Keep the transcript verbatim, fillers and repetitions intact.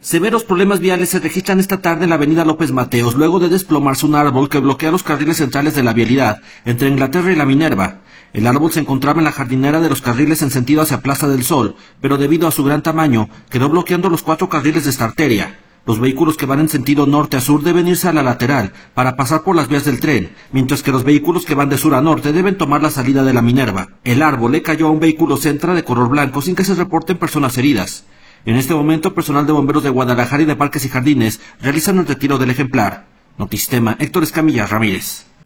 Severos problemas viales se registran esta tarde en la avenida López Mateos, luego de desplomarse un árbol que bloquea los carriles centrales de la vialidad, entre Inglaterra y la Minerva. El árbol se encontraba en la jardinera de los carriles en sentido hacia Plaza del Sol, pero debido a su gran tamaño, quedó bloqueando los cuatro carriles de esta arteria. Los vehículos que van en sentido norte a sur deben irse a la lateral para pasar por las vías del tren, mientras que los vehículos que van de sur a norte deben tomar la salida de la Minerva. El árbol le cayó a un vehículo Centra de color blanco sin que se reporten personas heridas. En este momento, personal de bomberos de Guadalajara y de Parques y Jardines realizan el retiro del ejemplar. Notistema, Héctor Escamilla Ramírez.